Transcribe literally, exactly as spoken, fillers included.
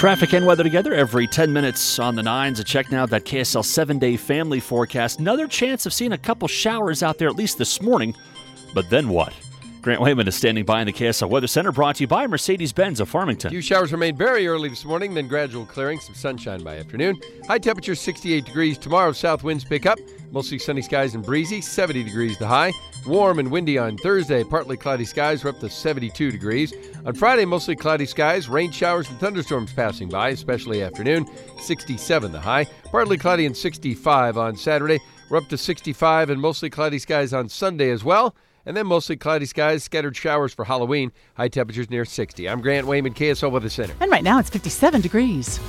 Traffic and weather together every ten minutes on the nines. A check now that K S L seven-day family forecast. Another chance of seeing a couple showers out there at least this morning. But then what? Grant Wayman is standing by in the K S L Weather Center, brought to you by Mercedes-Benz of Farmington. A few showers remain very early this morning, then gradual clearing, some sunshine by afternoon. High temperature sixty-eight degrees. Tomorrow, south winds pick up. Mostly sunny skies and breezy, seventy degrees the high. Warm and windy on Thursday. Partly cloudy skies, we're up to seventy-two degrees. On Friday, mostly cloudy skies, rain showers and thunderstorms passing by, especially afternoon, sixty-seven the high. Partly cloudy and sixty-five on Saturday. We're up to sixty-five and mostly cloudy skies on Sunday as well. And then mostly cloudy skies, scattered showers for Halloween. High temperatures near sixty. I'm Grant Wayman, K S L Weather Center. And right now it's fifty-seven degrees.